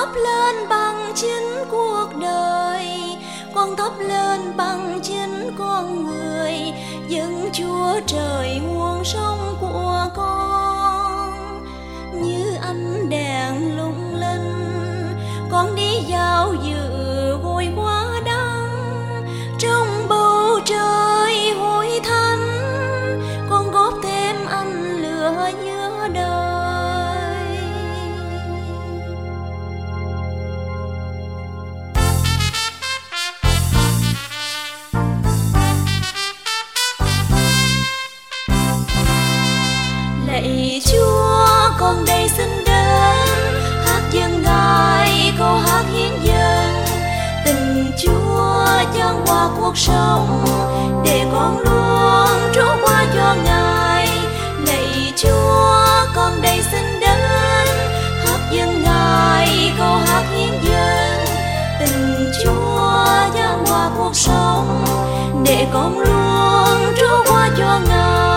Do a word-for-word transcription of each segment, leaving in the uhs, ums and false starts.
thắp lên bằng chính cuộc đời, con thắp lên bằng chính con người, dân Chúa trời muôn sống của con. Như ánh đèn lung linh, con đi vào dự vội quá đắng, trong bầu trời hội thánh, con góp thêm ánh lửa giữa đời. Lạy Chúa, con đây xin đến hát dâng Ngài câu hát hiến dâng. Tình Chúa chan hòa cuộc sống, để con luôn trút qua cho Ngài. Lạy Chúa, con đây xin đến hát dâng Ngài câu hát hiến dâng. Tình Chúa chan hòa cuộc sống, để con luôn trút qua cho Ngài.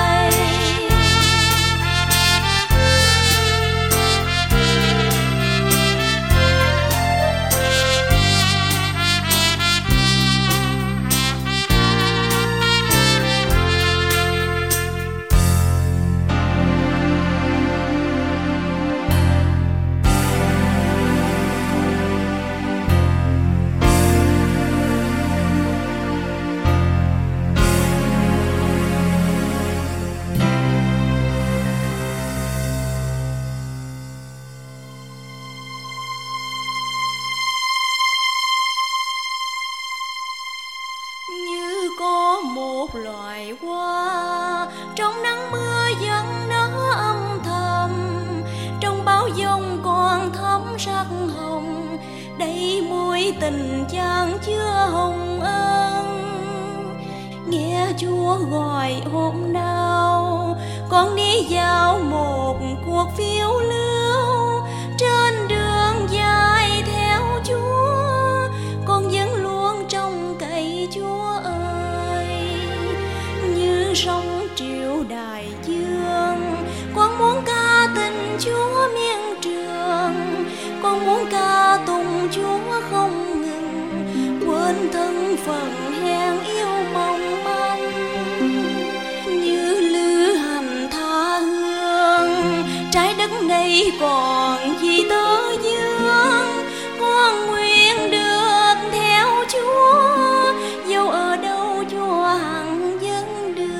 Như có một loài hoa trong nắng mưa vẫn nở âm thầm, trong bão giông còn thắm sắc hồng, đầy mùi tình chan chứa hồng ân. Nghe Chúa gọi hôm nào con đi vào một cuộc phiêu lưu, trên đường dài theo Chúa, con vẫn luôn trông cậy Chúa ơi. Như sông triều đại dương, con muốn ca tình Chúa miên trường, con muốn ca tụng Chúa không ngừng, quên thân phận hèn yếu mong manh. Như lữ hành tha hương, trái đất này còn gì tơ vương, con nguyện được theo Chúa, dẫu ở đâu Chúa hằng dẫn đường.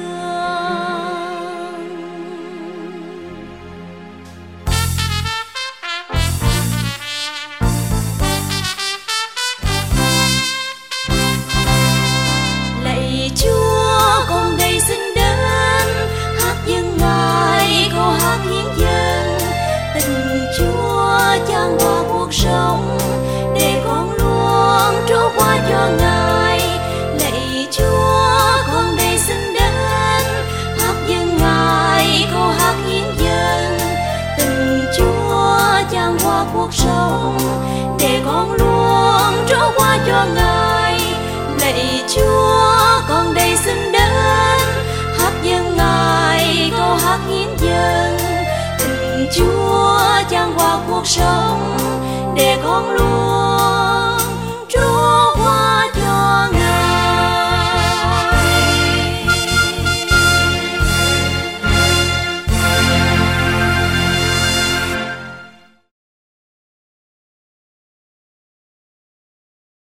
Lạy Chúa, con đây xin đến hát dâng Ngài câu hát hiến dâng. Tình Chúa chan hòa cuộc sống, để con luôn trút qua cho Ngài. Lạy Chúa, con đây xin đến hát dâng Ngài câu hát hiến dâng. Tình Chúa chan hòa cuộc sống, để con luôn trút qua cho Ngài. Lạy Chúa, con đây xin đến hát dâng Ngài câu hát hiến dâng. Tình Chúa chan hòa cuộc sống, để con luôn